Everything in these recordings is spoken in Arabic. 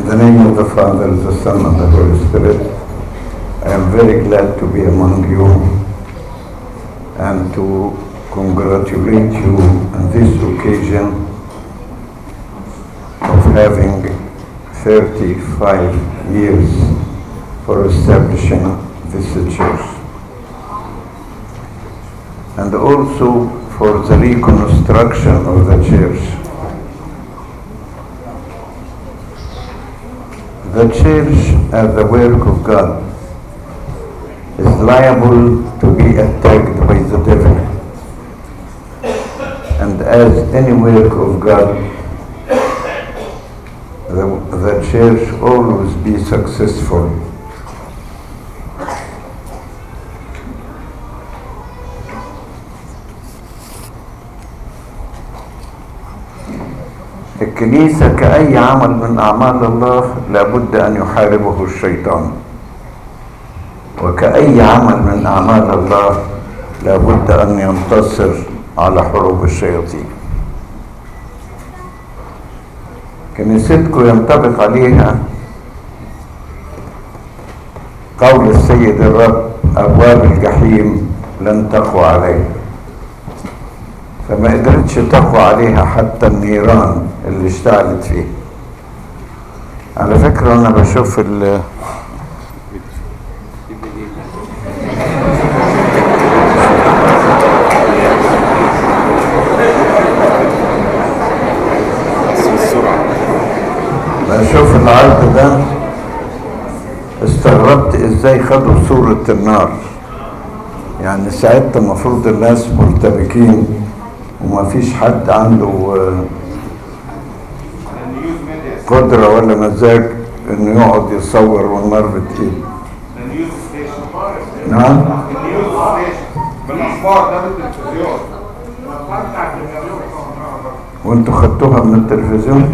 the name of the Father, the Son, and the Holy Spirit, I am very glad to be among you and to congratulate you on this occasion of having 35 years for establishing this church, and also for the reconstruction of the church. The church, as the work of God, is liable to be attacked by the devil. And as any work of God, the church always be successful. الكنيسة كأي عمل من أعمال الله لابد أن يحاربه الشيطان، وكأي عمل من أعمال الله لابد أن ينتصر على حروب الشياطين. كنيستكم ينطبق عليها قول السيد الرب: أبواب الجحيم لن تقوى عليها. فما قدرتش تقوى عليها حتى النيران اللي اشتعلت فيها. على فكرة أنا بشوف بشوف العرض ده، استغربت ازاي خدوا صورة النار. يعني ساعتها المفروض الناس مرتبكين وما فيش حد عنده قدرة ولا مزاج انه يقعد يصور والنار بتقيل. نعم؟ بالاخبار ده بالتلفزيون. وانتوا خدتوها من التلفزيون؟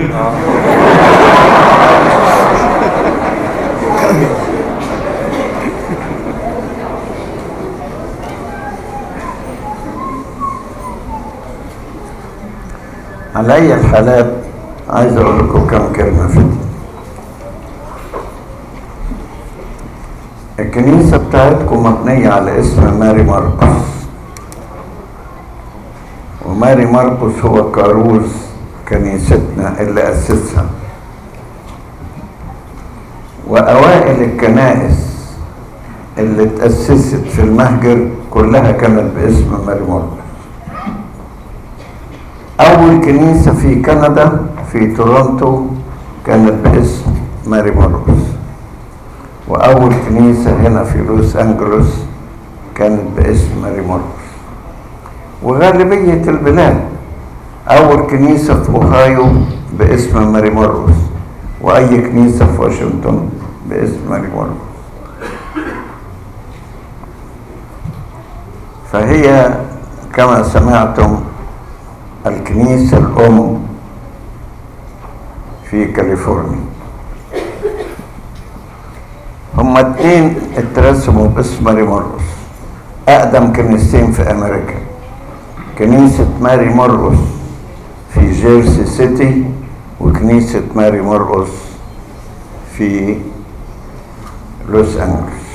على أي الحالات عايز أقول لكم كم كلمة فيه. الكنيسة بتاعتكم مبنية على اسم ماري مرقس، وماري مرقس هو كاروز كنيستنا اللي أسسها. وأوائل الكنائس اللي اتأسست في المهجر كلها كانت باسم ماري مرقس. أول كنيسة في كندا في تورونتو كانت باسم ماري مرقس، وأول كنيسة هنا في لوس أنجلوس كانت باسم ماري مرقس. وغالبية البلاد أول كنيسة في أوهايو باسم ماري مرقس، وأي كنيسة في واشنطن باسم ماري مرقس. فهي كما سمعتم الكنيسة الأم في كاليفورنيا. هما اتنين اترسموا باسم ماري مرقس، أقدم كنيستين في أمريكا: كنيسة ماري مرقس في جيرسي سيتي، وكنيسة ماري مرقس في لوس أنجلوس.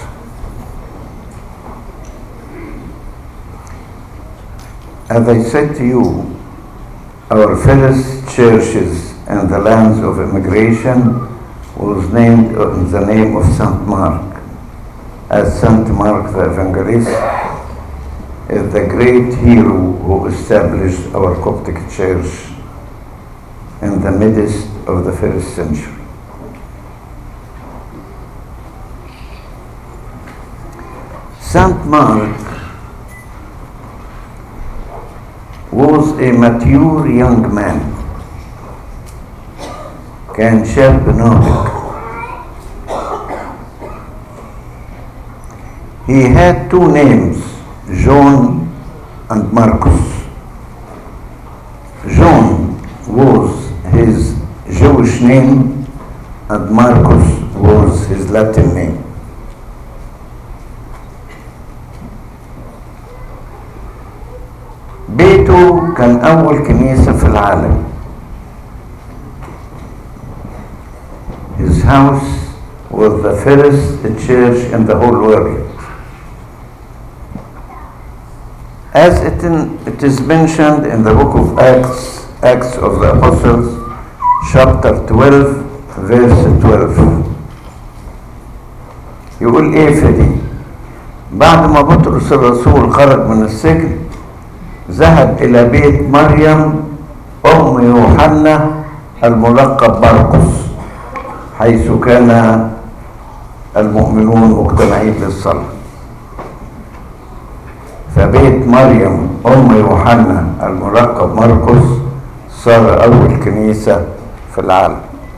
As I said to you, our first churches in the lands of immigration was named in the name of Saint Mark, as Saint Mark the Evangelist is the great hero who established our Coptic church in the midst of the first century. Saint Mark was a mature young man. كان شاب ناضج. He had two names, John and Marcus. John was his Jewish name and Marcus was his Latin name. بيته كان أول كنيسة في العالم. his house was the first church in the whole world. As it is mentioned in the book of Acts of the Apostles, chapter 12, verse 12. يقول ايه في دي؟ بعد ما بطرس الرسول خرج من السجن ذهب الى بيت مريم ام يوحنا الملقب مرقس، حيث كان المؤمنون مجتمعين للصلاة. فبيت مريم ام يوحنا الملقب مرقس صار اول كنيسة في العالم.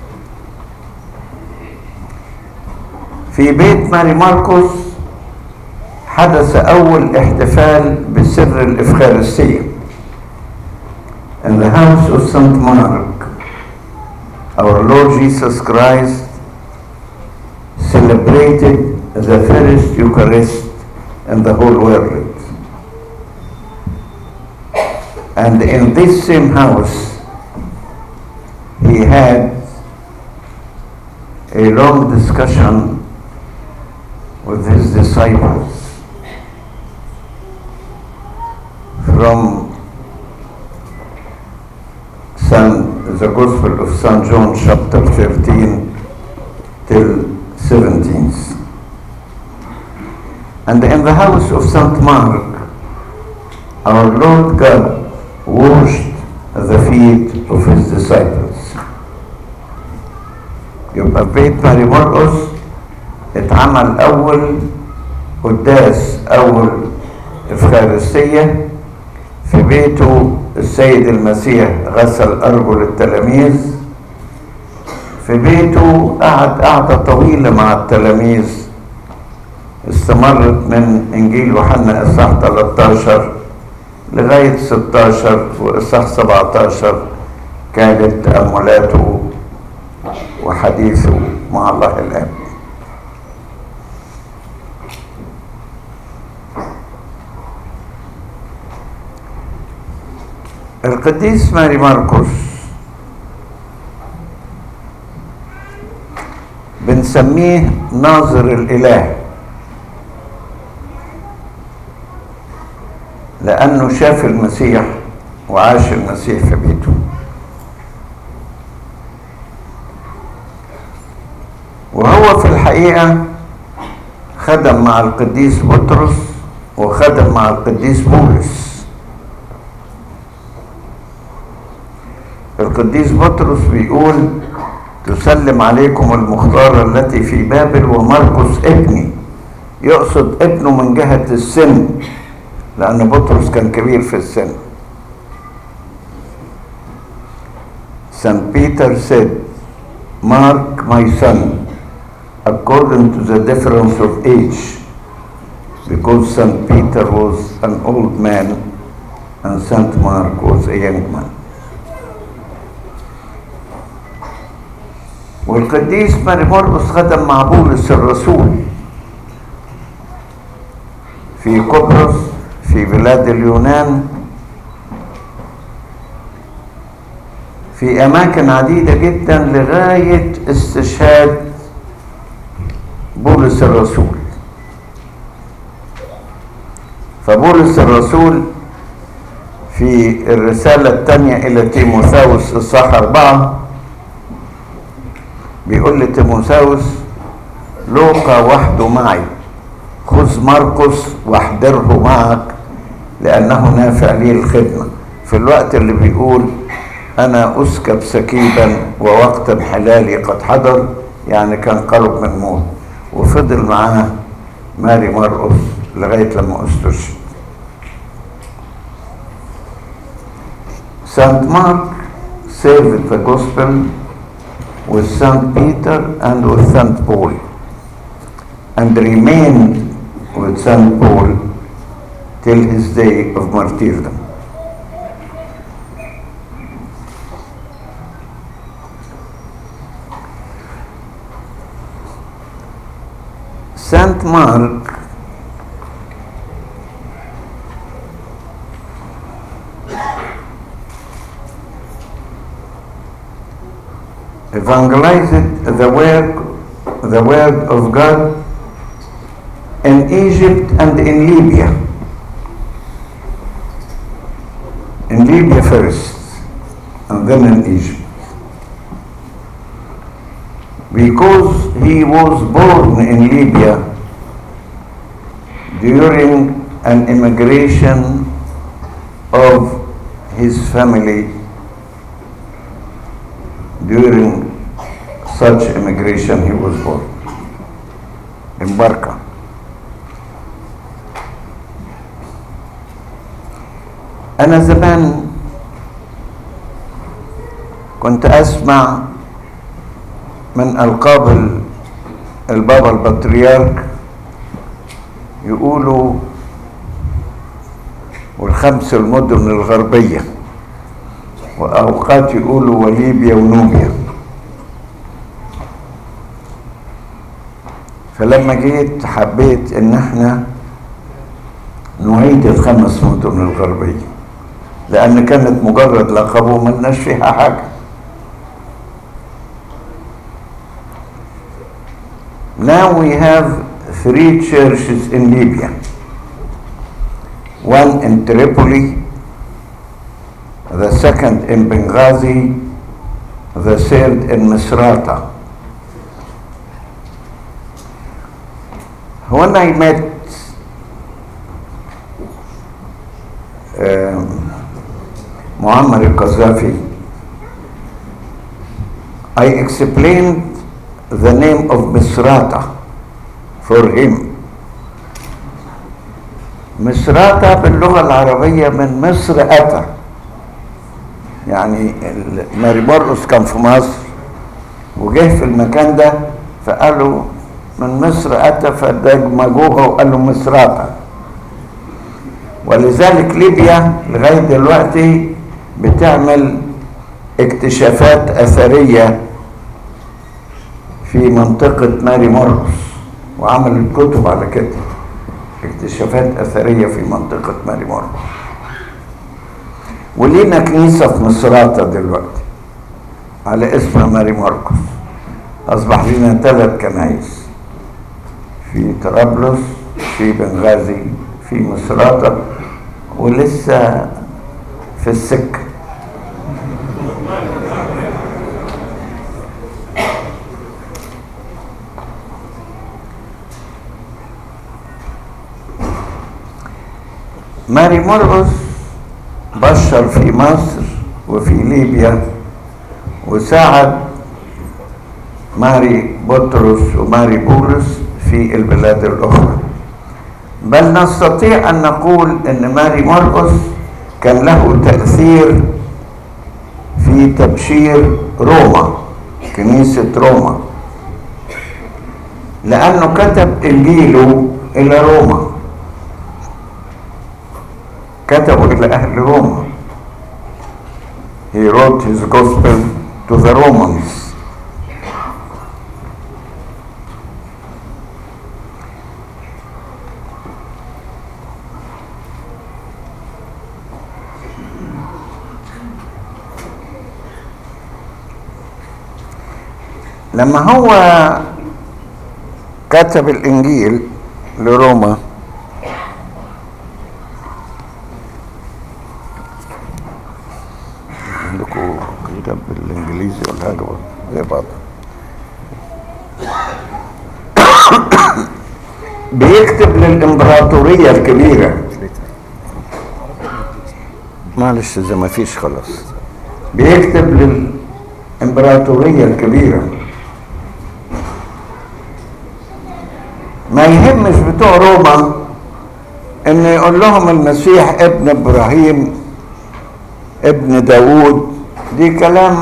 في بيت ماري مرقس حدث أول احتفال بسر الإفخارستية. In the house of St. Mark, our Lord Jesus Christ celebrated the first Eucharist in the whole world. And in this same house, he had a long discussion with his disciples from the Gospel of St. John chapter 13 till 17. And in the house of St. Mark, our Lord God washed the feet of his disciples. يبقى في بيت ماري مرقس اتعمل أول قداس، أول إفخارستية. في بيته السيد المسيح غسل أرجل التلاميذ. في بيته قعد قعدة طويلة مع التلاميذ استمرت من إنجيل يوحنا إصحاح 13 لغاية 16 وإصحاح 17 كانت تأملاته وحديثه مع الله الآب. القديس ماري مرقس بنسميه ناظر الإله، لأنه شاف المسيح وعاش المسيح في بيته. وهو في الحقيقة خدم مع القديس بطرس وخدم مع القديس بولس. القديس بطرس بيقول: تسلم عليكم المختارة التي في بابل ومرقس ابني، يقصد ابنه من جهة السن، لأن بطرس كان كبير في السن. St. Peter said, Mark, my son, according to the difference of age, because St. Peter was an old man and St. Mark was a young man. والقديس ماري مرقس خدم مع بولس الرسول في قبرص في بلاد اليونان في أماكن عديدة جدا لغاية استشهاد بولس الرسول. فبولس الرسول في الرسالة الثانية إلى تيموثاوس إصحاح 4 بيقول لتيموثاوس: لوقا وحده معي، خذ مرقس واحضره معك لأنه نافع لي الخدمة. في الوقت اللي بيقول أنا أسكب سكيبا ووقت انحلالي قد حضر، يعني كان قرب من موت، وفضل معاه ماري مرقس لغاية لما استشهد. St. Mark served the gospel with St. Peter and with St. Paul, and remained with St. Paul till his day of martyrdom. St. Mark evangelized the word of God in Egypt and in Libya. In Libya first, and then in Egypt. Because he was born in Libya during an immigration of his family. During such immigration he was born in Barca. أنا زمان كنت أسمع من ألقاب البابا البطريرك يقولوا والخمس المدن الغربية، وأوقات يقولوا وليبيا ونوبيا. فلما جيت حبيت إن احنا نعيد الخمس مدن الغربية، لأن كانت مجرد لقب وملناش فيها حاجة. Now we have 3 churches in Libya. One in Tripoli, the second in Benghazi, the third in Misrata. When I met Muammar al-Qaddafi, I explained the name of Misrata for him. مصراتة باللغة العربية من مصر أتى، يعني ماري مرقس كان في مصر وجه في المكان ده فقالوا من مصر أتى، فدمجوها وقالوا مصراتة. ولذلك ليبيا لغاية دلوقتي بتعمل اكتشافات أثرية في منطقة ماري مرقس، وعملت كتب على كده، اكتشافات أثرية في منطقة ماري مرقس. ولينا كنيسة في مصراتة دلوقتي على اسم ماري مرقس. أصبح لنا 3 كنايس في طرابلس، في بنغازي، في مصراتة، ولسه في السكة. ماري مرقس بشر في مصر وفي ليبيا، وساعد ماري بطرس وماري بولس في البلاد الأخرى. بل نستطيع أن نقول أن ماري مرقس كان له تأثير في تبشير روما، كنيسة روما، لأنه كتب إنجيله إلى روما، كتبوا إلى أهل روما. He wrote his gospel to the Romans. لما هو كتب الإنجيل لروما عندكم كتاب بالإنجليزي ولا حاجة زي بعض، بيكتب للإمبراطورية الكبيرة، معلش إذا ما فيش خلاص، بيكتب للإمبراطورية الكبيرة. ما يهمش بتوع روما ان يقول لهم المسيح ابن ابراهيم ابن داود، دي كلام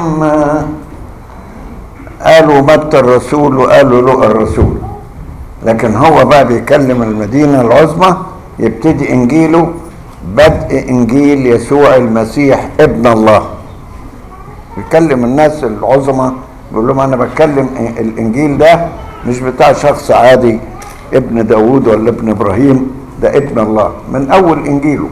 قالوا متى الرسول وقالوا لقى الرسول. لكن هو بقى بيكلم المدينة العظمى، يبتدي انجيله بدء انجيل يسوع المسيح ابن الله. بيكلم الناس العظمى بيقول لهم انا بتكلم الانجيل ده مش بتاع شخص عادي ابن داود ولا ابن ابراهيم، ده ابن الله من اول انجيله.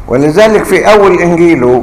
ولذلك في اول انجيله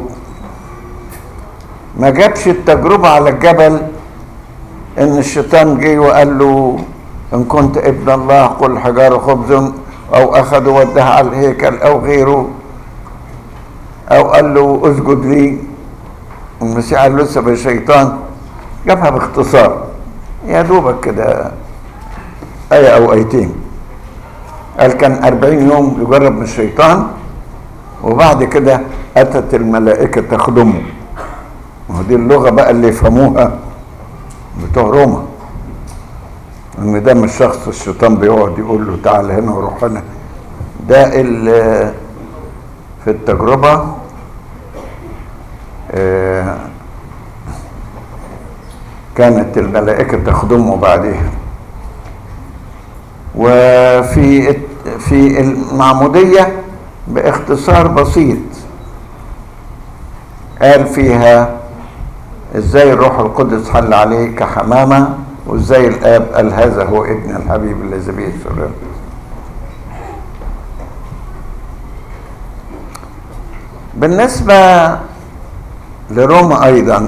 ما جابش التجربة على الجبل ان الشيطان جه وقال له ان كنت ابن الله قل حجار خبز، او اخذ ودها على الهيكل او غيره، او قال له اسجد لي. المسيح قال له لسه بالشيطان، جابها باختصار يا دوبك كده آية أو آيتين. قال كان 40 يوم يجرب من الشيطان، وبعد كده أتت الملائكة تخدمه. ودي اللغة بقى اللي يفهموها بتوع روما، إن ده مش شخص الشيطان بيقعد يقول له تعال هنا وروح هنا. ده في التجربة كانت الملائكة تخدمه بعدها. وفي المعمودية باختصار بسيط قال فيها ازاي الروح القدس حل عليه كحمامة، وازاي الآب قال هذا هو ابن الحبيب الذي به سررت. بالنسبة لروما أيضا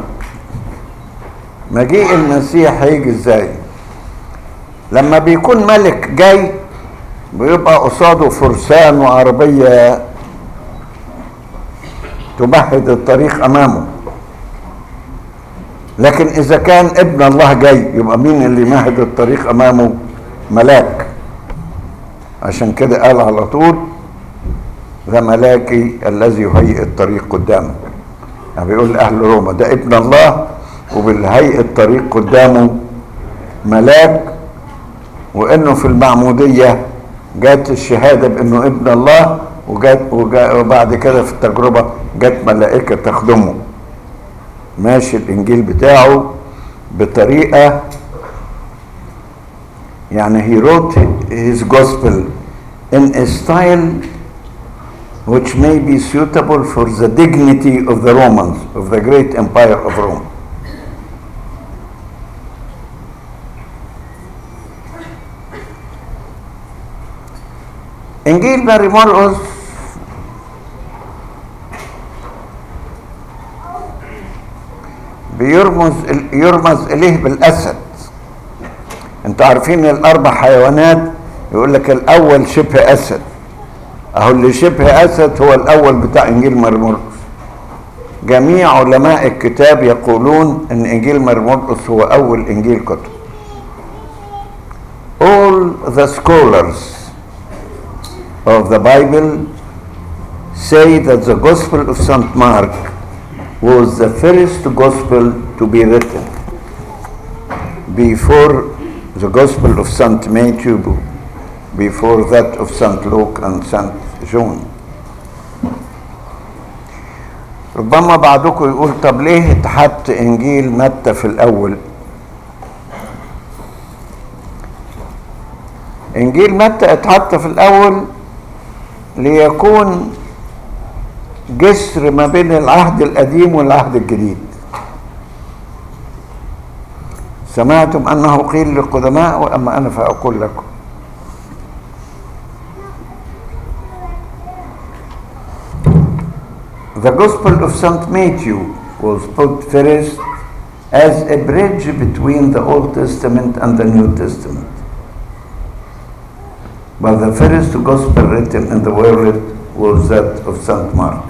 مجيء المسيح هيجي ازاي؟ لما بيكون ملك جاي بيبقى قصاده فرسان وعربية تمهد الطريق أمامه. لكن إذا كان ابن الله جاي يبقى مين اللي يمهد الطريق أمامه؟ ملاك. عشان كده قال على طول ذا ملاكي الذي يهيئ الطريق قدامه. يعني بيقول لأهل روما ده ابن الله وبالهيئ الطريق قدامه ملاك، وانه في المعمودية جات الشهادة بانه ابن الله، وبعد كده في التجربة جات ملائكة تخدمه. ماشي الانجيل بتاعه بطريقة، يعني he wrote his gospel in a style which may be suitable for the dignity of the Romans, of the great empire of Rome. انجيل ماري مرقس يرمز اليه بالاسد. انتوا عارفين الاربع حيوانات يقول لك الاول شبه اسد، اهو اللي شبه اسد هو الاول بتاع انجيل ماري مرقس. جميع علماء الكتاب يقولون ان انجيل ماري مرقس هو اول انجيل كتب. All the scholars of the Bible say that the Gospel of St. Mark was the first gospel to be written before the Gospel of St. Matthew, before that of St. Luke and St. John. ربما بعضكم يقول طب ليه اتحط انجيل متى في الاول؟ انجيل متى اتحط في الاول ليكون جسر ما بين العهد القديم والعهد الجديد. سمعتم انه قيل للقدماء واما انا فاقول لكم. The Gospel of St. Matthew was put first as a bridge between the Old Testament and the New Testament. But the first gospel written in the world was that of St. Mark.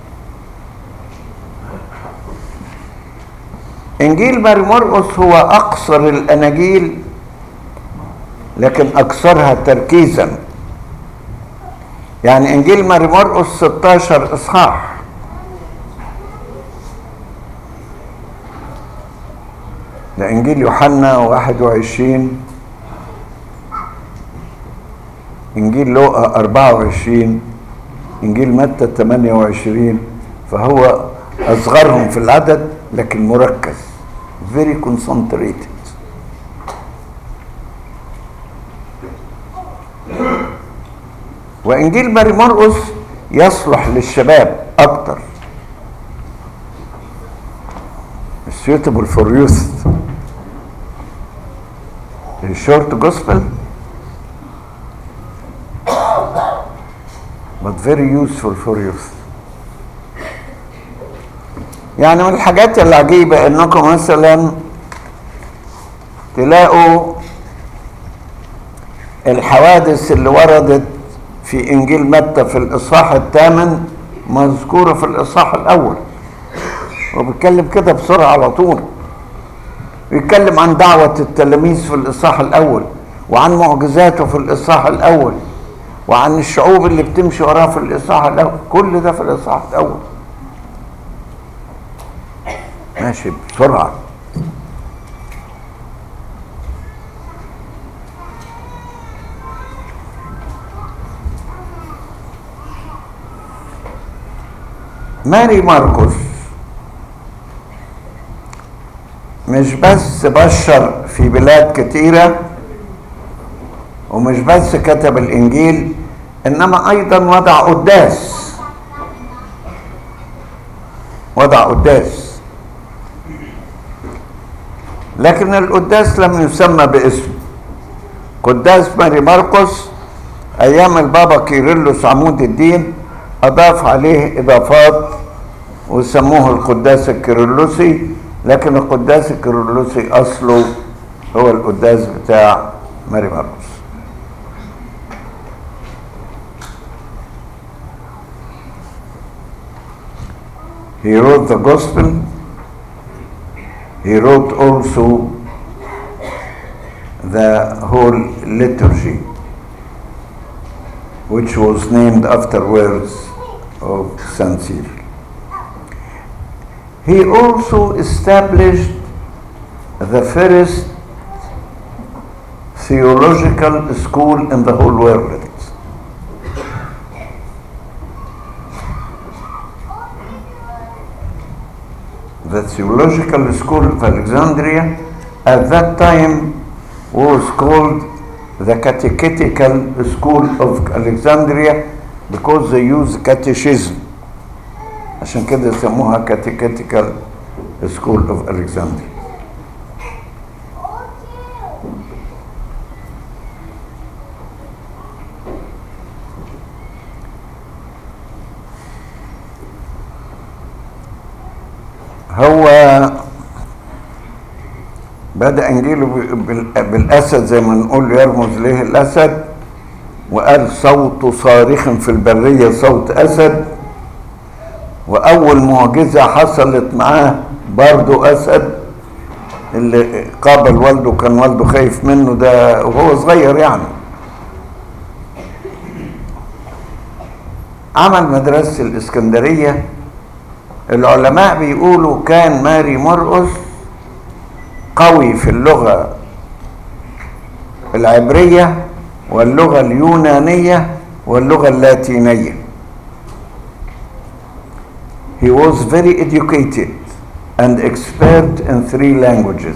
انجيل ماري مرقس هو اقصر الاناجيل لكن اكثرها تركيزا. يعني انجيل ماري مرقس 16 اصحاح، ده انجيل يوحنا 21، انجيل لوقا 24، انجيل متى 28. فهو اصغرهم في العدد لكن مركز، very concentrated. وانجيل ماري مرقس يصلح للشباب اكتر، suitable for youth. A short gospel but very useful for youth. يعني من الحاجات العجيبة انكم مثلا تلاقوا الحوادث اللي وردت في انجيل متى في الاصحاح 8 مذكورة في الاصحاح الاول، وبيتكلم كده بسرعة على طول. بيتكلم عن دعوة التلاميذ في الاصحاح الاول، وعن معجزاته في الاصحاح الاول، وعن الشعوب اللي بتمشي وراه في الاصحاح الاول. كل ده في الاصحاح الاول، ماشي بسرعة. ماري مرقس مش بس بشر في بلاد كتيرة، ومش بس كتب الإنجيل، إنما أيضا وضع قداس. لكن القداس لم يسمى باسمه. قداس ماري مرقس أيام البابا كيرلس عمود الدين أضاف عليه إضافات وسموه القداس الكيرلسي، لكن القداس الكيرلسي أصله هو القداس بتاع ماري مرقس. He wrote the gospel. He wrote also the whole liturgy, which was named afterwards of Saint Cyril. He also established the first theological school in the whole world. The theological school of Alexandria at that time was called the Catechetical School of Alexandria because they use catechism. عشان كده يسموها Catechetical School of Alexandria. هو بدأ انجيله بالاسد، زي ما نقول يرمز ليه الاسد، وقال صوت صارخ في البرية صوت اسد. واول معجزة حصلت معاه برضو اسد، اللي قابل والده، كان والده خايف منه ده وهو صغير يعني. عمل مدرسة الاسكندرية. العلماء بيقولوا كان ماري مرقس قوي في اللغة العبرية واللغة اليونانية واللغة اللاتينية. He was very educated and expert in 3 languages.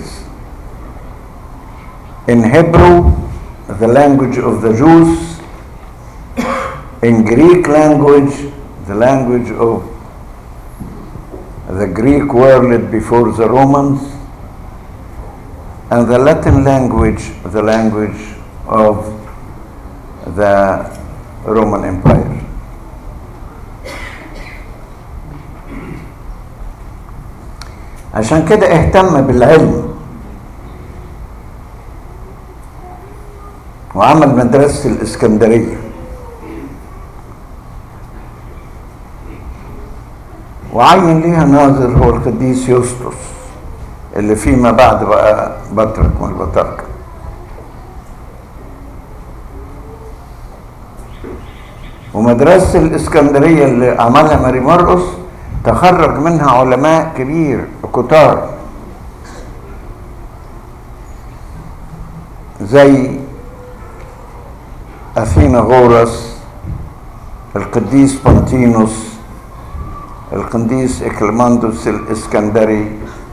In Hebrew, the language of the Jews, in Greek language, the language of the Greek world before the Romans, and the Latin language, the language of the Roman Empire. عشان كده اهتم بالعلم وعمل مدرسة الإسكندرية، وعين ليها ناظر هو القديس يوسطس اللي فيما بعد بقى بطرك من البطاركة. ومدرسة الإسكندرية اللي عملها ماري مرقس تخرج منها علماء كتار زي أثيناغورس، القديس بانتينوس، القديس إكليماندوس الإسكندري،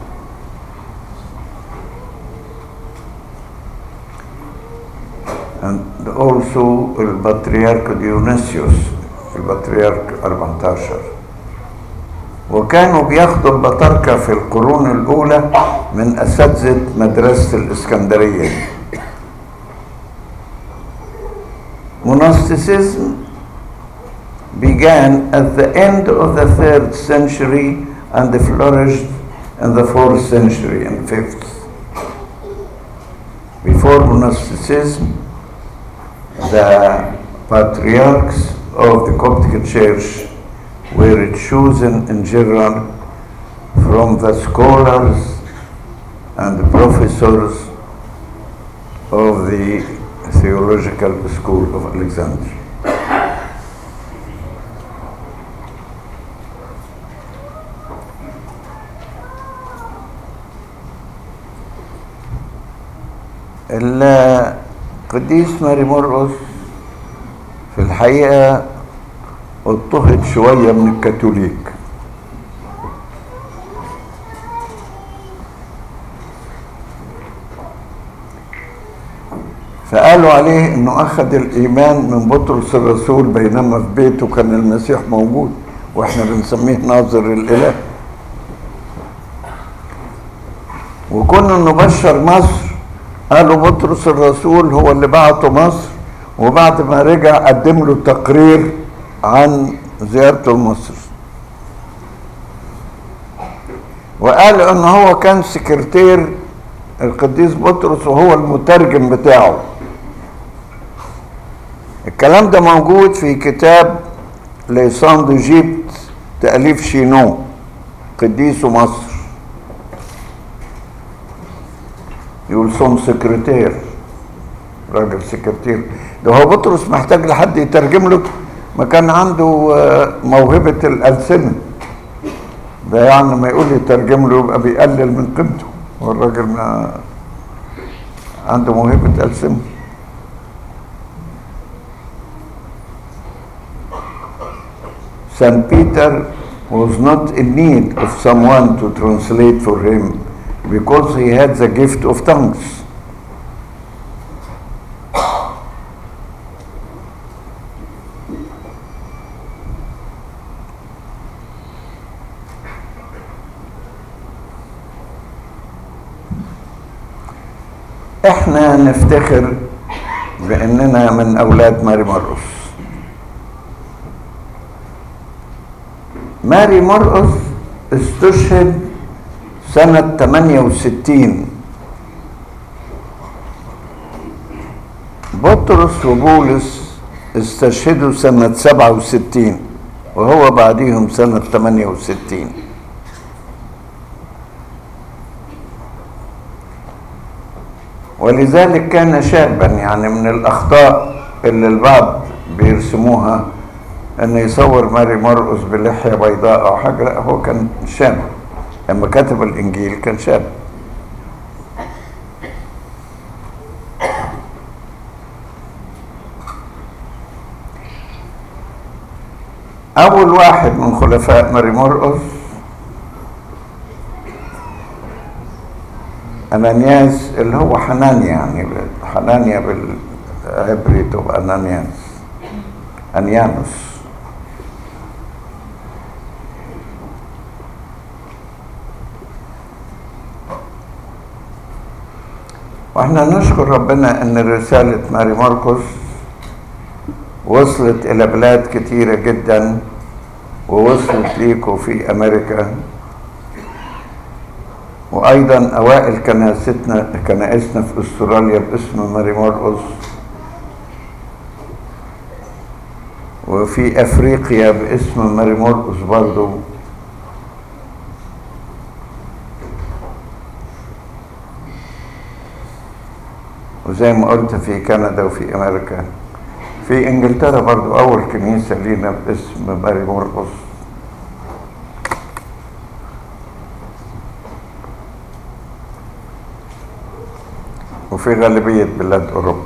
and also البطريرك ديونيسيوس، البطريرك 14. وكانوا بياخدوا البطاركة في القرون الأولى من أساتذة مدرسة الإسكندرية. Monasticism began at the end of the 3rd century and flourished in the 4th century and 5th. Before monasticism, the patriarchs of the Coptic Church were chosen in general from the scholars and the professors of the Theological School of Alexandria. القديس ماري مرقس في الحقيقة اضطهد شوية من الكاثوليك، فقالوا عليه انه اخذ الايمان من بطرس الرسول بينما في بيته كان المسيح موجود، واحنا بنسميه ناظر الاله. وكنا نبشر مصر، قالوا بطرس الرسول هو اللي بعته مصر، وبعد ما رجع قدم له تقرير عن زيارته لمصر، وقال ان هو كان سكرتير القديس بطرس وهو المترجم بتاعه. الكلام ده موجود في كتاب ليسان ديجيبت تأليف شينو قديس مصر، يقول صوم سكرتير، راجل سكرتير. ده هو بطرس محتاج لحد يترجم له، ما كان عنده موهبة الألسنة، ده يعني ما يقول يترجم له يبقى بيقلل من قيمته، والراجل ما عنده موهبة ألسنة. St. Peter was not in need of someone to translate for him because he had the gift of tongues. احنا نفتخر باننا من اولاد ماري مرقس. ماري مرقس استشهد سنة 68. بطرس وبولس استشهدوا سنة 67 وهو بعديهم سنة 68. ولذلك كان شابا. يعني من الأخطاء اللي البعض بيرسموها أن يصور ماري مرقس بلحية بيضاء أو حاجة، لا، هو كان شاب لما كتب الإنجيل، كان شاب. أول واحد من خلفاء ماري مرقس أنانياس، اللي هو حنانيا، يعني حنانيا بالعبري تبقى أنيانوس. واحنا نشكر ربنا ان رسالة ماري مرقس وصلت الى بلاد كتيرة جدا، ووصلت ليكوا في امريكا، وايضا اوائل كنائسنا في استراليا باسم ماري مرقس، وفي افريقيا باسم ماري مرقس برضو، وزي ما قلت في كندا وفي امريكا. في انجلترا برضو اول كنيسة لينا باسم ماري مرقس. وفي غالبية بلاد اوروبا.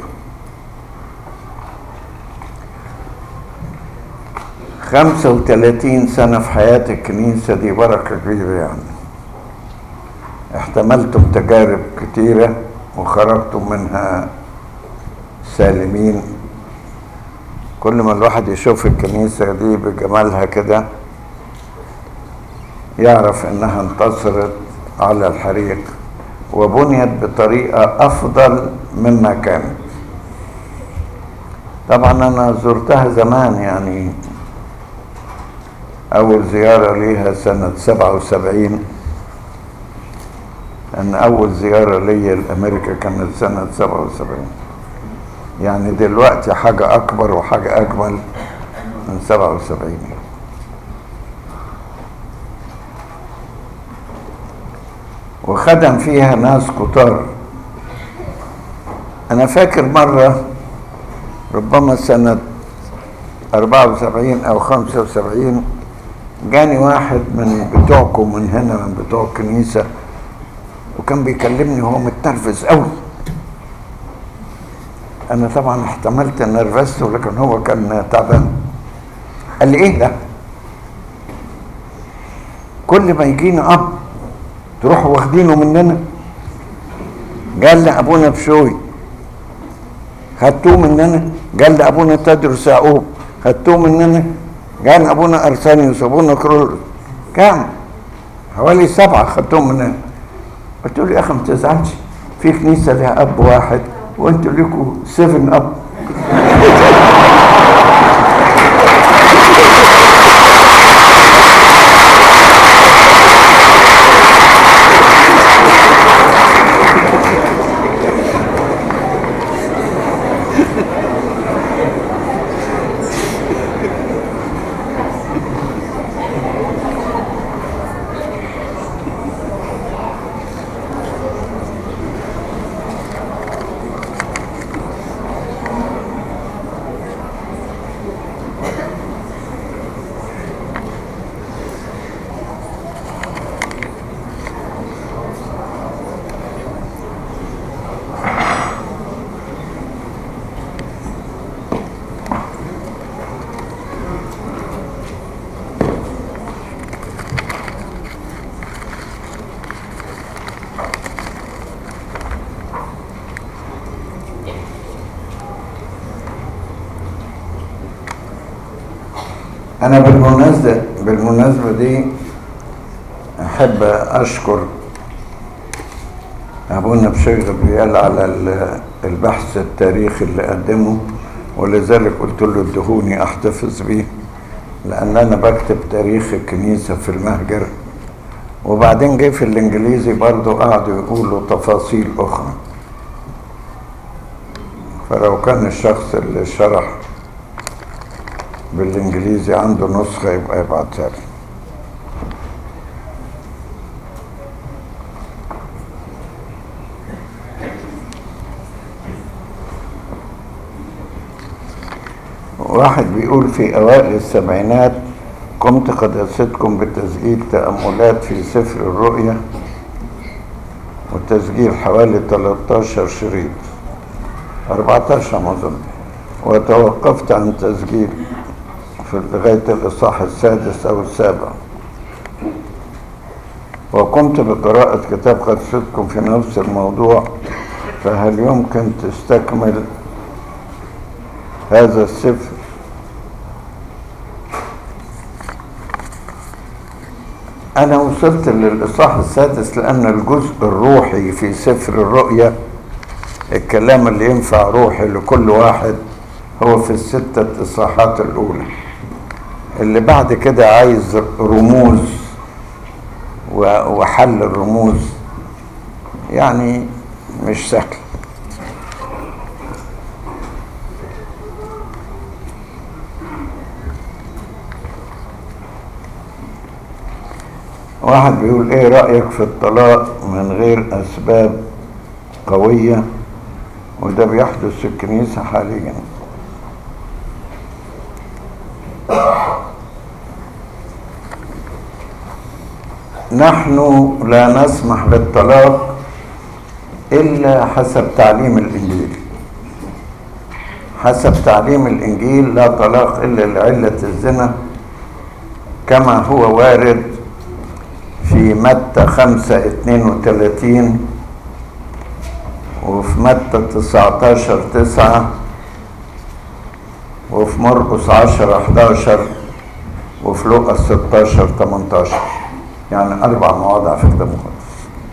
35 سنة في حياة الكنيسة دي بركة كبيرة. يعني احتملتم تجارب كتيرة وخرجتم منها سالمين. كل ما الواحد يشوف الكنيسة دي بجمالها كده يعرف انها انتصرت على الحريق وبنيت بطريقة افضل مما كانت. طبعا انا زرتها زمان، يعني أول زيارة ليها سنة 77. أن أول زيارة لي لأمريكا كانت سنة 77. يعني دلوقتي حاجة أكبر وحاجة أجمل من 77. وخدم فيها ناس كتار. أنا فاكر مرة ربما سنة 74 أو 75 جاني واحد من بتوعكم من هنا، من بتوع الكنيسة، وكان بيكلمني وهو متنرفز قوي. أنا طبعا احتملت نرفزته، لكن هو كان تعبان. قال لي إيه ده؟ كل ما يجينا أب تروحوا واخدينه مننا؟ قال لي أبونا بشوي خدتوه مننا، قال لي أبونا تدرس يعقوب خدتوه مننا، قال أبونا أرسانيوس، أبونا كرول، كام؟ حوالي 7 خدتوهم مننا. قلت له يا أخي ما تزعلش، في كنيسة لها أب واحد وأنتوا لكوا 7 أب. أنا بالمناسبة دي أحب أشكر أبونا بشوي غبريال على البحث التاريخي اللي قدمه، ولذلك قلت له ادهوني أحتفظ بيه، لأن أنا بكتب تاريخ الكنيسة في المهجر. وبعدين جه في الإنجليزي برضو قعدوا يقولوا تفاصيل أخرى، فلو كان الشخص اللي شرح بالإنجليزي عنده نسخة يبقى يبعتها لي. واحد بيقول في أوائل السبعينات قمت قداستكم بتسجيل تأملات في سفر الرؤيا، وتسجيل حوالي 13 شريط 14 ما أظن، وتوقفت عن تسجيل في لغاية الإصحاح 6 أو 7، وقمت بقراءة كتاب قداستكم في نفس الموضوع، فهل يمكن تستكمل هذا السفر؟ أنا وصلت للإصحاح 6 لأن الجزء الروحي في سفر الرؤيا، الكلام اللي ينفع روحي لكل واحد، هو في ال6 إصحاحات الأولى. اللي بعد كده عايز رموز وحل الرموز، يعني مش سهل. واحد بيقول ايه رأيك في الطلاق من غير أسباب قوية، وده بيحدث في الكنيسة حاليا؟ نحن لا نسمح بالطلاق إلا حسب تعليم الإنجيل. حسب تعليم الإنجيل لا طلاق إلا لعلة الزنا، كما هو وارد في متى 5:32، وفي متى 19:9، وفي مرقس 10:11، وفي لوقا 16:18. يعني 4 مواضع في الكتاب المقدس.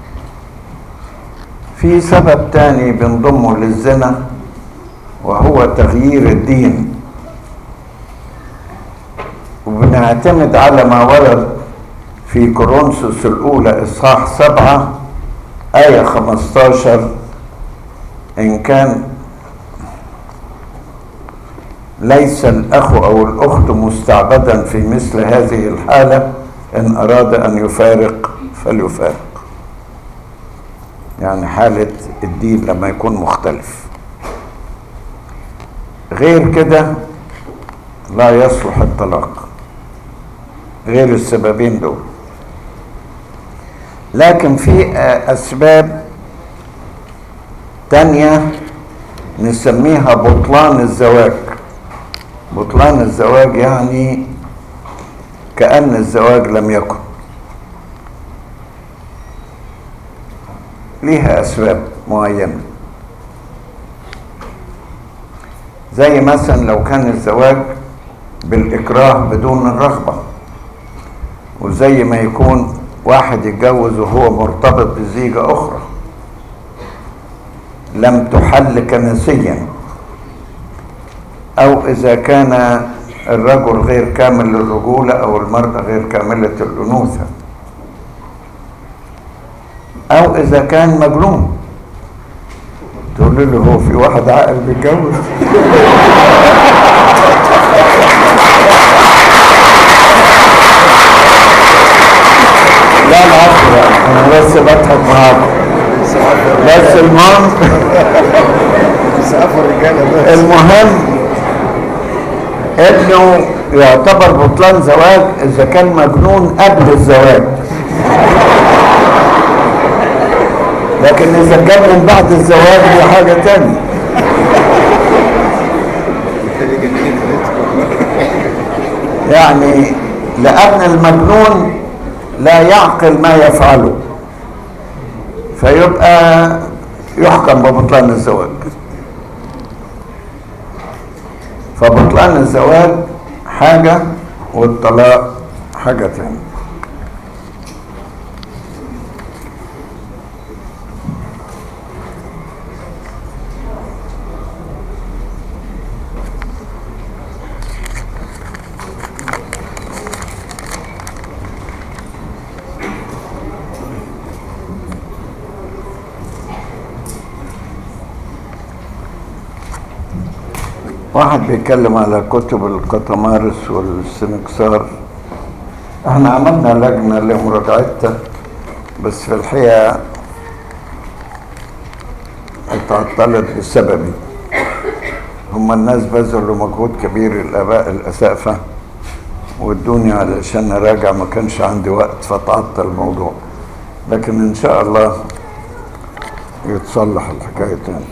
في سبب تاني بنضمه للزنا، وهو تغيير الدين. وبنعتمد على ما ورد في كورنثوس الأولى إصحاح 7 آية 15: إن كان ليس الأخ أو الأخت مستعبدا في مثل هذه الحالة، إن أراد أن يفارق فليفارق. يعني حالة الدين لما يكون مختلف، غير كده لا يصلح الطلاق، غير السببين دول. لكن في أسباب تانية نسميها بطلان الزواج. بطلان الزواج يعني كأن الزواج لم يكن. ليها أسباب معينة، زي مثلا لو كان الزواج بالإكراه بدون الرغبة، وزي ما يكون واحد يتجوز وهو مرتبط بزيجة أخرى لم تحل كنسيا، أو إذا كان الرجل غير كامل للرجولة أو المرأة غير كاملة الأنوثة، أو إذا كان مجنون. تقول له هو في واحد عاقل بيتجوز؟ لا العفو، أنا بس بضحك معاكم. بس المهم إنه يعتبر بطلان زواج إذا كان مجنون قبل الزواج، لكن إذا كان من بعد الزواج دي حاجة تانية. يعني لأن المجنون لا يعقل ما يفعله، فيبقى يحكم ببطلان الزواج. فبطلان الزواج حاجة والطلاق حاجة تانية. واحد بيتكلم على كتب القطمارس والسنكسار. احنا عملنا لجنة لمراجعتها، بس في الحقيقة اتعطلت بسببي. هم الناس بذلوا مجهود كبير، الآباء الأسقفة، وادوني علشان اراجع، ما كانش عندي وقت فتعطل الموضوع. لكن ان شاء الله يتصلح الحكاية تاني.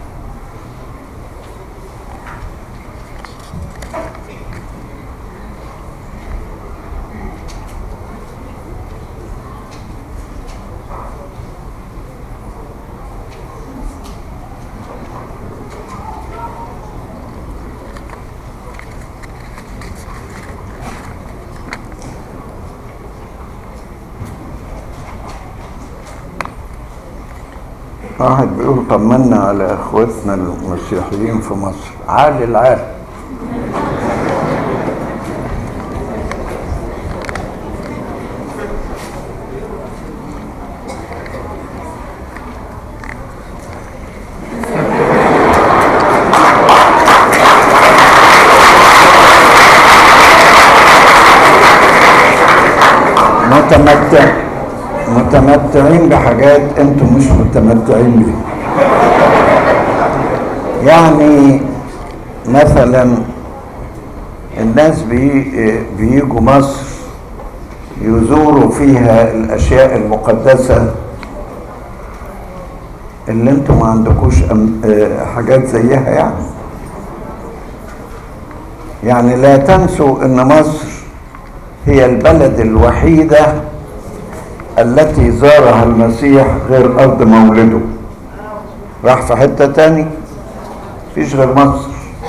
واحد بيقول طمنا على اخوتنا المسيحيين في مصر. عال العال. متمتعين بحاجات انتم مش متمتعين بيها. يعني مثلا الناس بيجوا مصر يزوروا فيها الاشياء المقدسة اللي انتم ما عندكوش حاجات زيها. يعني لا تنسوا ان مصر هي البلد الوحيدة التي زارها المسيح غير أرض مولده. راح في حتة تاني فيش غير مصر.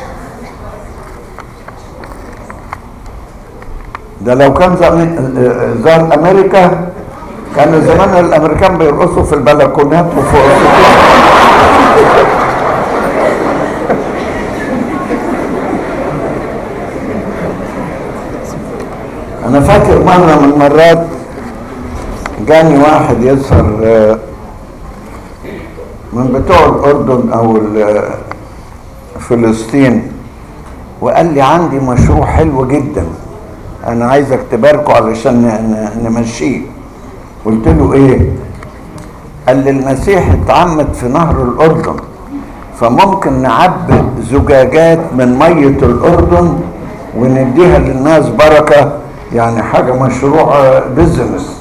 ده لو كان زار أمريكا كان زمان الأمريكان بيرقصوا في البلكونات وفوق السطوح. انا فاكر مرة من المرات جاني واحد يظهر من بتوع الاردن او فلسطين، وقال لي عندي مشروع حلو جدا انا عايزك تباركه علشان نمشيه. قلت له ايه؟ قال لي المسيح اتعمد في نهر الاردن، فممكن نعبي زجاجات من مية الاردن ونديها للناس بركة، يعني حاجة مشروع بيزنس،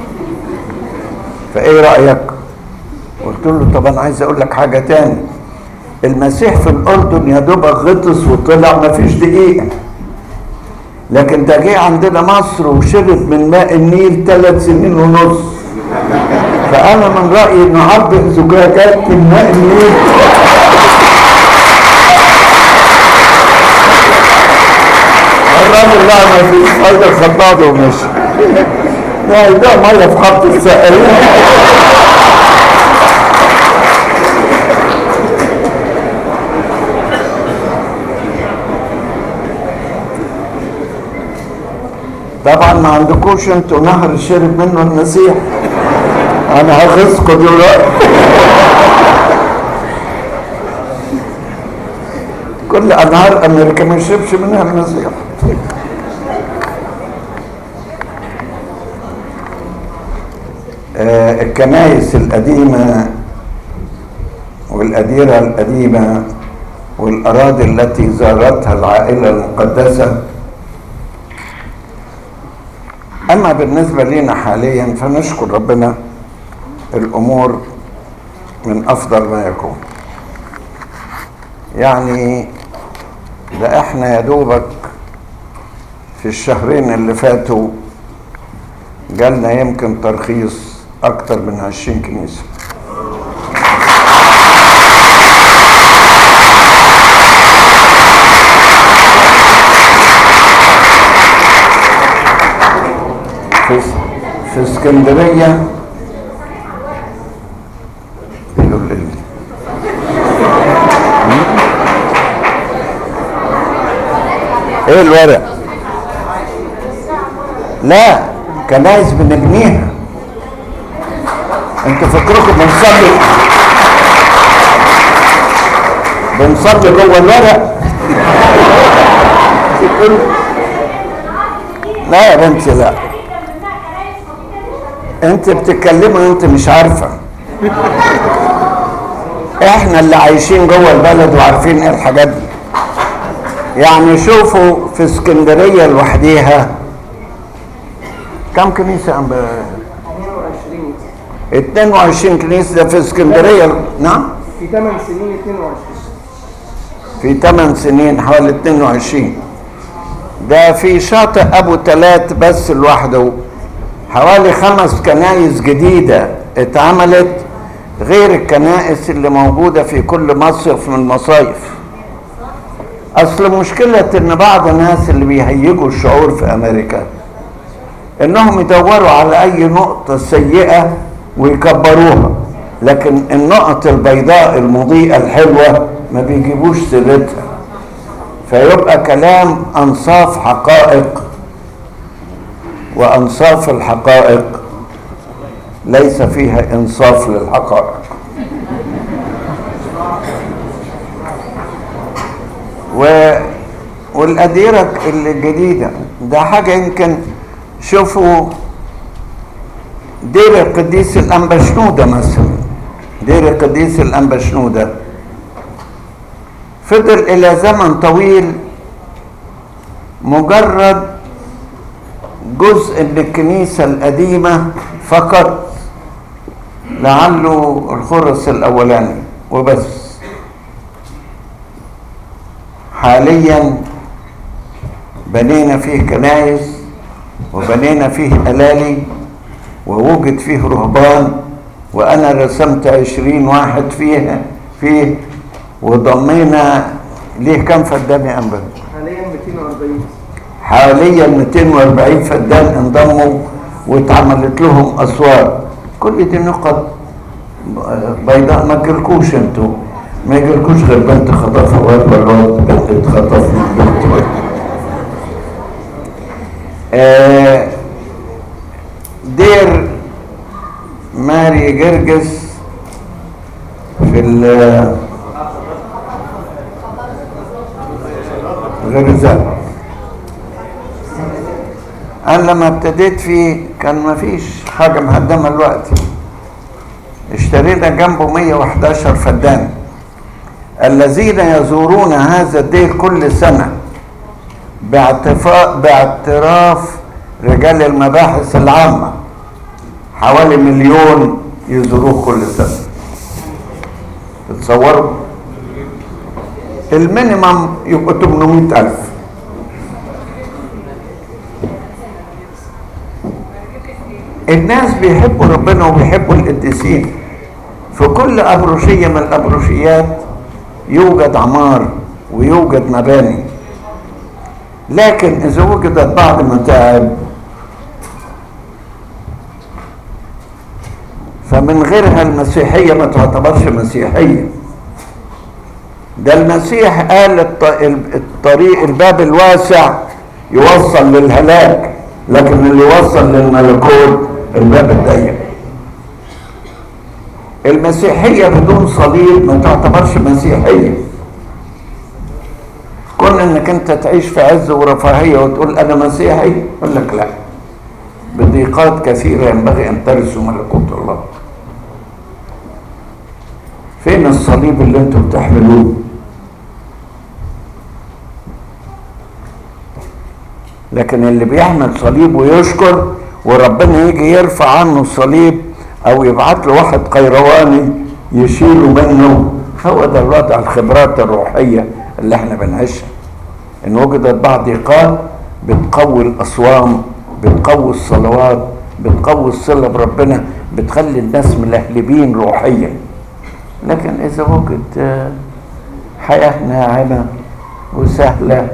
فايه رأيك؟ قلت له طب انا عايز اقول لك حاجة تاني، المسيح في الاردن يا دوبك غطس وطلع مفيش دقيقة، لكن ده جه عندنا مصر وشرب من ماء النيل 3 سنين ونص. فانا من رأيي نعبئ زجاجات من ماء النيل. الراجل لا مفيش فايدة، خطاته ومشي. ده مية في خط السائلين. طبعا ما عندكوش انتوا نهر شرب منه المسيح، انا هغيظكم دلوقتي. كل انهار امريكا ما يشربش منها المسيح. الكنائس القديمة والأديرة القديمة والأراضي التي زارتها العائلة المقدسة، أما بالنسبة لنا حاليا فنشكر ربنا، الأمور من أفضل ما يكون. يعني ده احنا يا دوبك في الشهرين اللي فاتوا جالنا يمكن ترخيص أكتر من 20 كنيسة. في اسكندرية ايه الورق؟ لا كنايس بنبنيها، انتوا فكركم بنصلي جوه الورق؟ لا يا بنتي لا، انت بتتكلمي وانت مش عارفه. احنا اللي عايشين جوه البلد وعارفين ايه الحاجات دي. يعني شوفوا في اسكندريه لوحديها كم كنيسه؟ 22 كنيسه ده في اسكندريه. نعم في 8 سنين 22. في 8 سنين حوالي 22. ده في شاطئ ابو تلات بس لوحده حوالي 5 كنايس جديدة اتعملت غير الكنائس اللي موجودة في كل مصيف من المصايف. اصل مشكلة ان بعض الناس اللي بيهيجوا الشعور في امريكا انهم يدوروا على اي نقطة سيئة ويكبروها، لكن النقط البيضاء المضيئة الحلوة ما بيجيبوش سيرتها، فيبقى كلام انصاف حقائق، وأنصاف الحقائق ليس فيها إنصاف للحقائق. والأديرة الجديدة ده حاجة يمكن شوفوا دير القديس الأنبا شنودة مثلا. دير القديس الأنبا شنودة فضل إلى زمن طويل مجرد جزء من الكنيسة القديمة فقط، لعله الخرس الأولاني وبس. حاليا بنينا فيه كنائس وبنينا فيه ألالي ووجد فيه رهبان، وأنا رسمت 20 واحد فيه وضمينا ليه كم فدان يا أنبا؟ حاليا 240. حواليا 240 فدان انضموا واتعملت لهم اسوار. كل دي نقط بيضاء. ما تجيلكوش انتوا، ما يجيلكوش غير بنت خطف واد ولا بنت اتخطف من بنت واد. جرجس في الغرزال. انا لما ابتديت فيه كان مفيش حاجه مهدمه دلوقتي. اشترينا جنبه 111 فدان. الذين يزورون هذا الدير كل سنه باعتراف رجال المباحث العامه حوالي 1,000,000 يزوروه كل سنه. تتصوروا؟ المينيمم يبقى 800,000. الناس بيحبوا ربنا وبيحبوا القديسين. في كل أبروشية من الأبروشيات يوجد عمار ويوجد مباني، لكن إذا وجدت بعض متاعب فمن غيرها المسيحية ما تعتبرش مسيحية. ده المسيح قال الطريق الباب الواسع يوصل للهلاك، لكن اللي يوصل للملكوت الباب الضيق. المسيحية بدون صليب ما تعتبرش مسيحية. كون انك انت تعيش في عز ورفاهية وتقول انا مسيحي، يقول لك لا، بضيقات كثيرة ينبغي ان ترثوا ملكوت الله. فين الصليب اللي انتوا بتحملوه؟ لكن اللي بيحمل صليب ويشكر وربنا يجي يرفع عنه الصليب او يبعت له واحد قيرواني يشيله منه، هو ده الوضع. الخبرات الروحية اللي احنا بنعيشها ان وجدت بعض ضيقات بتقوي الاصوام، بتقوي الصلوات، بتقوي الصلة بربنا، بتخلي الناس ملهلبين روحيا. لكن اذا وجد حياة ناعمة وسهلة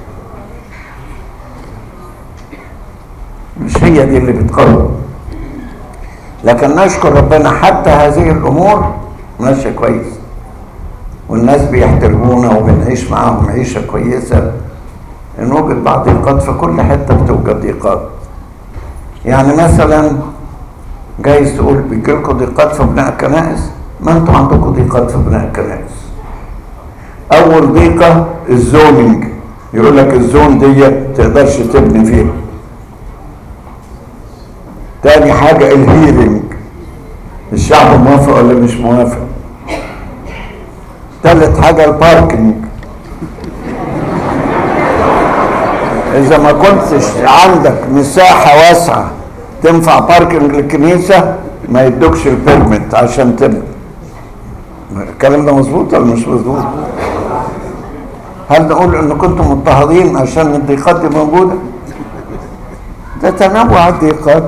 مش هي دي اللي بتقوي. لكن نشكر ربنا حتى هذه الامور ماشيه كويس، والناس بيحترمونا وبنعيش معاهم عيشه كويسه. ان وجد بعض ضيقات في كل حته بتوجد ضيقات. يعني مثلا جايز تقول بيجيلكوا ضيقات في بناء الكنائس، ما انتوا عندكم ضيقات في بناء الكنائس. اول ضيقه الزوننج، يقول لك الزون دي تقدرش تبني فيها. تاني حاجة الهيرنج، الشعب موافق ولا مش موافق. تالت حاجة الباركينج، إذا ما كنتش عندك مساحة واسعة تنفع باركينج للكنيسة ما يدوكش البيرمنت عشان تبني. الكلام ده مظبوط ولا مش مظبوط؟ هل نقول إن كنتم مضطهدين عشان الضيقات دي موجودة؟ ده تنوع الضيقات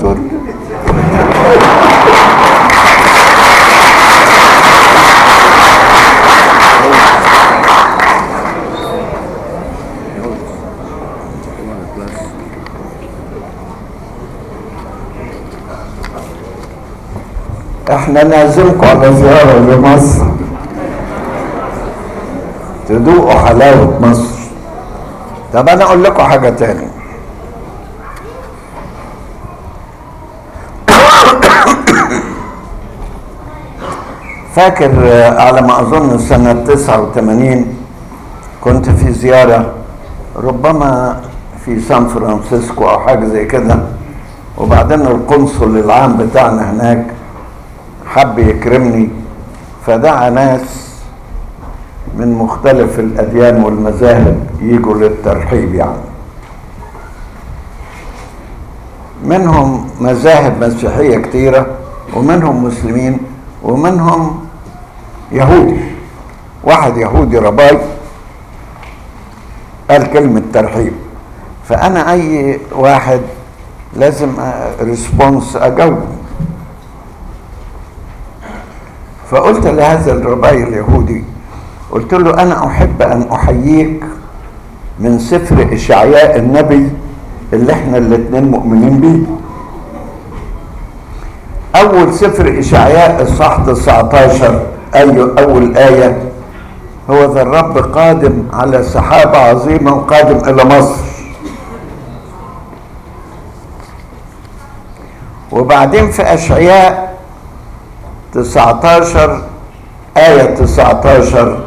احنا نعزمكم على زيارة لمصر تذوقوا حلاوة مصر. طب انا اقول لكم حاجة تاني. فاكر على ما اظن سنة 89 كنت في زيارة ربما في سان فرانسيسكو او حاجة زي كده، وبعدين القنصل العام بتاعنا هناك حب يكرمني، فدعا ناس من مختلف الاديان والمذاهب يجوا للترحيب. يعني منهم مذاهب مسيحية كتيرة، ومنهم مسلمين، ومنهم يهودي. واحد يهودي رباي قال كلمة ترحيب، فأنا أي واحد لازم ريسبونس أجاوب. فقلت لهذا الرباي اليهودي، قلت له أنا أحب أن أحييك من سفر إشعياء النبي اللي احنا الاتنين مؤمنين بيه. أول سفر إشعياء الصح 19 أول آية، هو ذا الرب قادم على سحابة عظيمة وقادم إلى مصر. وبعدين في أشعياء 19 آية 19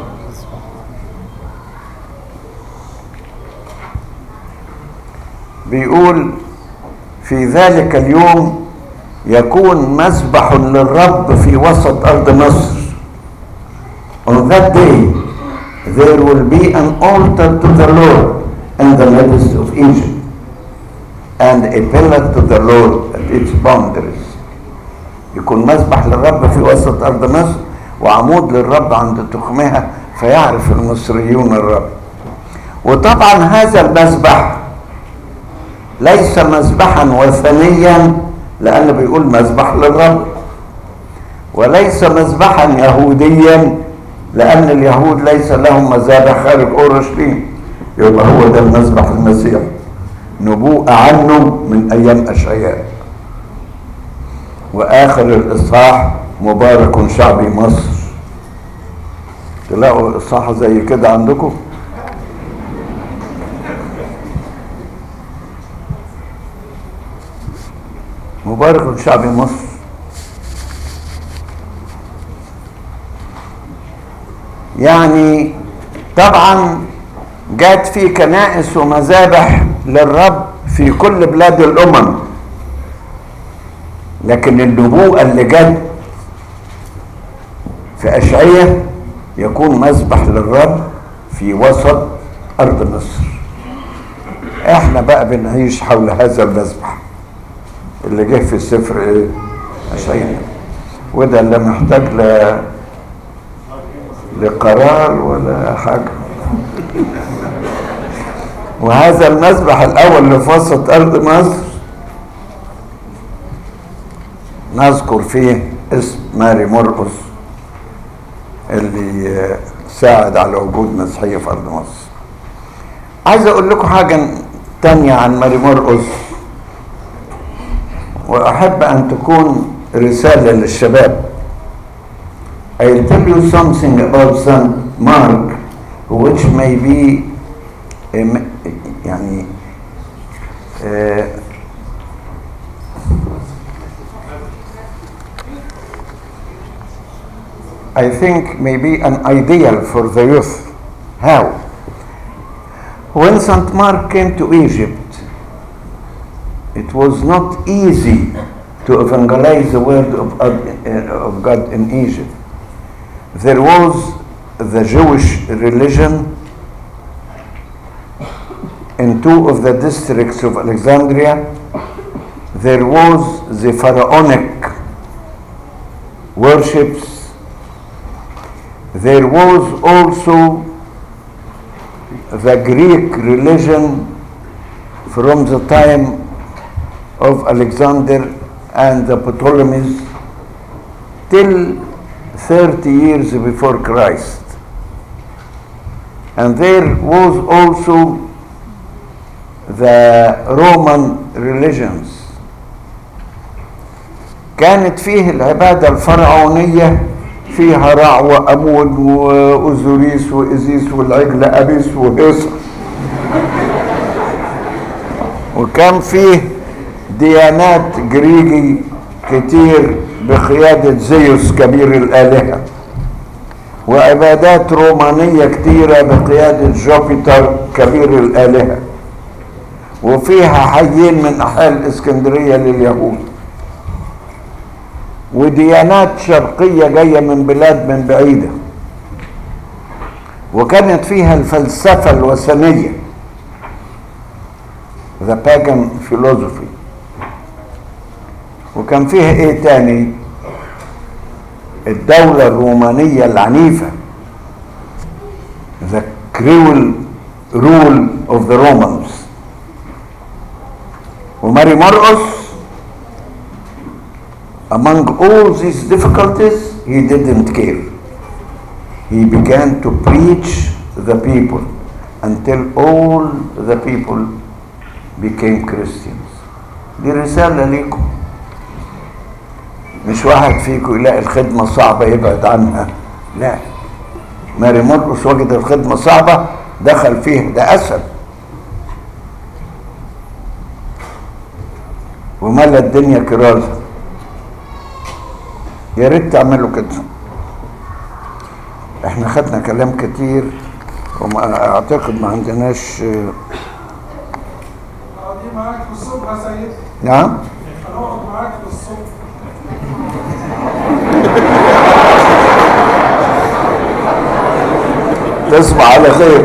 بيقول: في ذلك اليوم يكون مذبح للرب في وسط أرض مصر. On that day there will be an altar to the Lord in the midst of Egypt, and a pillar to the Lord at its boundaries. يكون مذبح للرب في وسط أرض مصر، وعمود للرب عند تخمها، فيعرف المصريون الرب. وطبعا هذا المذبح ليس مذبحا وثنيا، لأنه بيقول مذبح للرب، وليس مذبحا يهوديا، لأن اليهود ليس لهم مذابح خارج أورشليم. يبقى هو ده المذبح المسيح، نبوءة عنه من أيام أشعياء. وآخر الإصحاح: مبارك شعبي مصر. تلاقوا إصحاح زي كده عندكم؟ مبارك شعبي مصر. يعني طبعا جات في كنائس ومذابح للرب في كل بلاد الأمم، لكن النبوءة اللي جت في أشعياء يكون مذبح للرب في وسط أرض مصر. احنا بقى بنعيش حول هذا المذبح اللي جه في سفر أشعياء، وده اللي محتاج لقرار ولا حاجة. وهذا المذبح الأول اللي في وسط أرض مصر نذكر فيه اسم ماري مرقس اللي ساعد على وجود مسيحية في أرض مصر. عايز أقول لكم حاجة تانية عن ماري مرقس، وأحب أن تكون رسالة للشباب. I'll tell you something about Saint Mark which may be يعني I think maybe an ideal for the youth. How? When Saint Mark came to Egypt, it was not easy to evangelize the word of God in Egypt. There was the Jewish religion in two of the districts of Alexandria. There was the pharaonic worships. There was also the Greek religion from the time of Alexander and the Ptolemies till 30 years before Christ. And there was also the Roman religions. كانت فيه العبادة الفرعونية، فيها رع وأمون وأوزوريس وإزيس والعجل أبيس وهيصة، وكان فيه ديانات جريجي كتير بقيادة زيوس كبير الآلهة، وعبادات رومانية كتيرة بقيادة جوبيتر كبير الآلهة، وفيها حيين من أحياء الإسكندرية لليهود، وديانات شرقية جاية من بلاد من بعيدة، وكانت فيها الفلسفة الوثنية the pagan philosophy. وكان فيها ايه تاني؟ الدولة الرومانية العنيفة the cruel rule of the Romans. وماري مرقس among all these difficulties he didn't care. He began to preach the people until all the people became Christians. دي رسالة ليكم، مش واحد فيكم يلاقي الخدمة صعبة يبعد عنها، لا. ماري مرقس وجد الخدمة صعبة دخل فيها، ده أسد وملى الدنيا كرازة. يا ريت تعملوا كده. احنا خدنا كلام كتير وما اعتقد ما عندناش. دي معاك في الصبح يا سيدي. نعم هنقعد معاك في الصبح. تصبح على خير.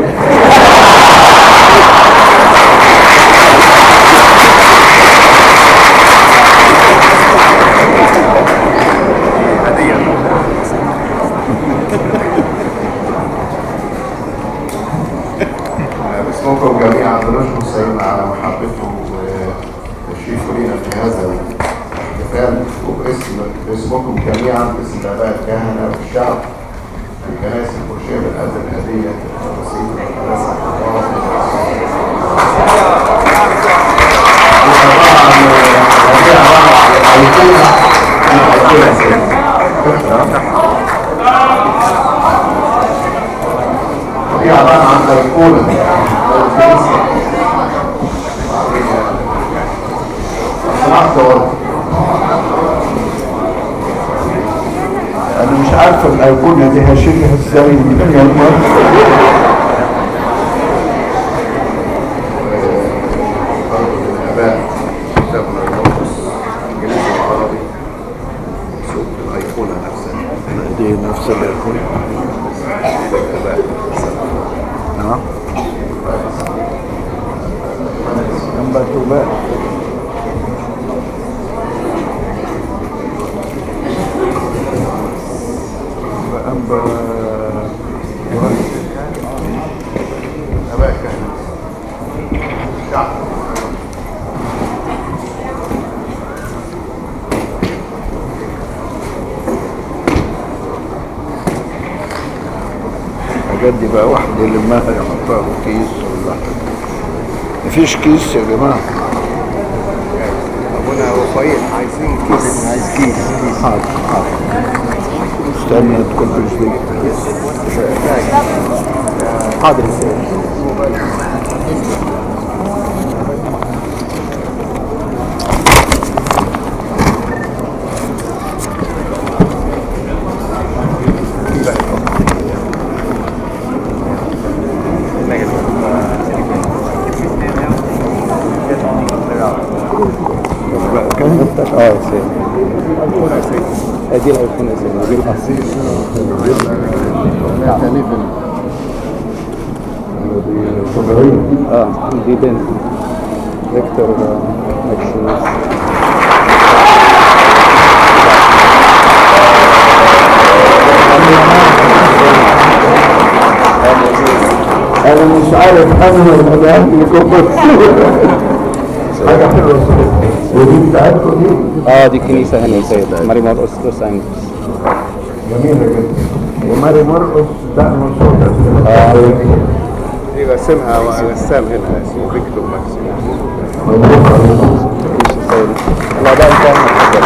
باسمكم جميعا بنشكر سيدنا على محبته وتشريفه لينا في هذا الاحتفال، وباسمكم جميعا باسم الاباء الكهنه والشعب في كنائس البرشيه بنقدم هديه بسيطه للمدرسه. دي عباره عن ايقونه انا مش عارف الايقونه دي هشيلها ازاي من المره. دي نفس الايقونه. نعم نمبر 2 بقى. الحاجات دي بقى واحد يلمها يحطها في كيس ولا مفيش كيس يا جماعه. ابونا وفايق عايزين كيس. عايز كيس. حاضر استنى تكون في جديد. حاضر. دي الايقونه دي القصيص دي بنت فيكتور ماكسيموس. انا مش عارف انا ولا اللي كنت حاجه حلوه. ودي بتاعتكم دي؟ دي كنيسه هنا سيد ماري مرقس لوس انجلوس. جميله جدا. وماري مرقس ده منصوره. دي رسمها رسام هنا اسمه فيكتور ماكسيموس. لا ده انت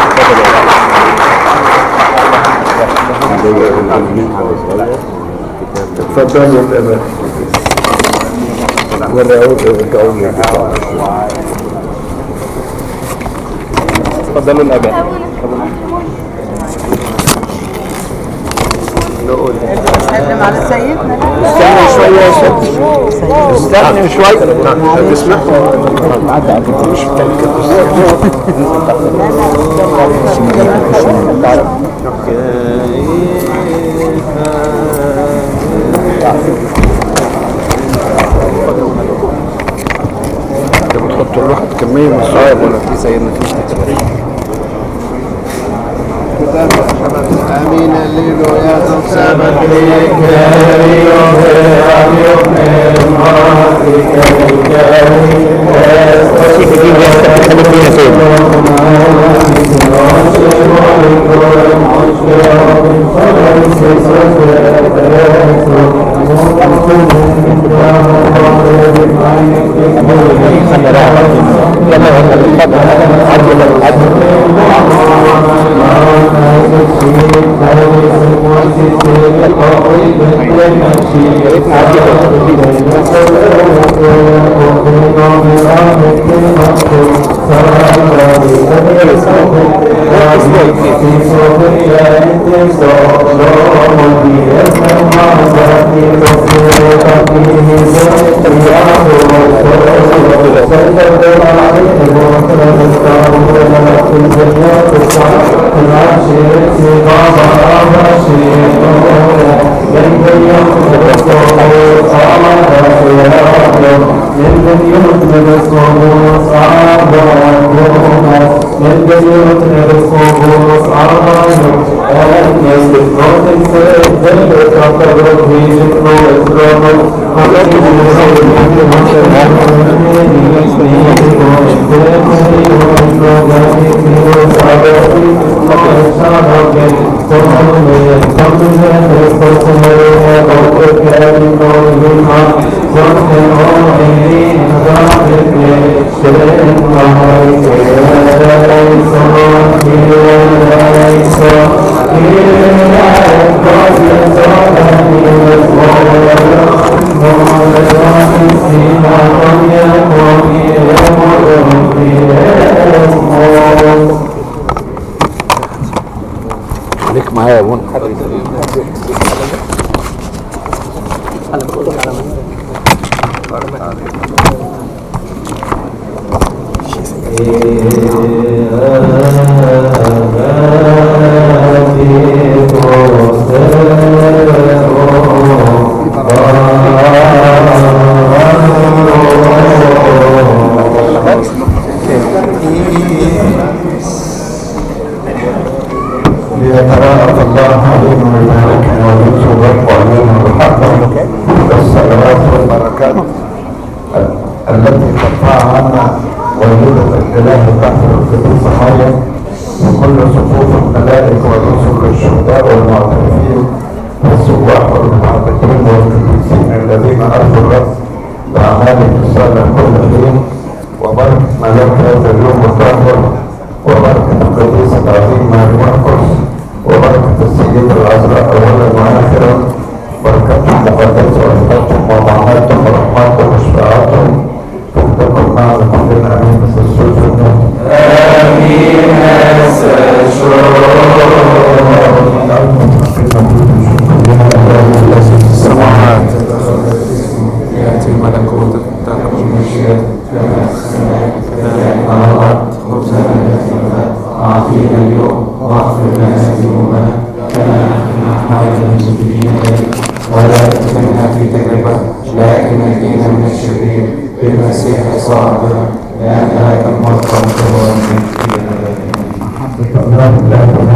تفضلوا الاباء والرعوت الكوني. تفضلوا الاباء. نسلم على سيدنا. استنى شويه يا ست. استنى شويه. تسمحوا مش انت بتحط الواحد كميه من الصعب ولا في سيدنا فيش تكبير. امين الليل يا سبت ليك Yes. ليك معايا يا بون. ليتراءى الله علينا ويباركنا ويرزق علينا ويحفظنا بالصلوات والبركات التي ترفع عنا والدة الإله تحفظ القدوس حيا وكل صفوف الملائكة والرسل والشهداء والمعترفين والسواح والمعبدين والقديسين الذين أرضوا الرب بأعمالهم الصالح كل حين وبركة ملاك هذا اليوم الظاهر وبركة القديس العظيم ماري مرقس وبركة السيدة العذراء أولا وآخرا بركتهم مقدسة وصفاتهم ومعاملتهم ورحماتهم وشفاعاتهم تكتبكم معنا كلنا آمين بس السجود آمين السماوات يأتي ملكوتك تكن مشيئتك على الأرض خبزنا الذي أعطينا اليوم واغفر لنا ذنوبنا كما نحن أيضا المذنبين ولا تدخلنا في تجربة لكن نجينا من الشرير بالمسيح صاحبنا لأن هذا الملك والقوة والمجد محبة الله لا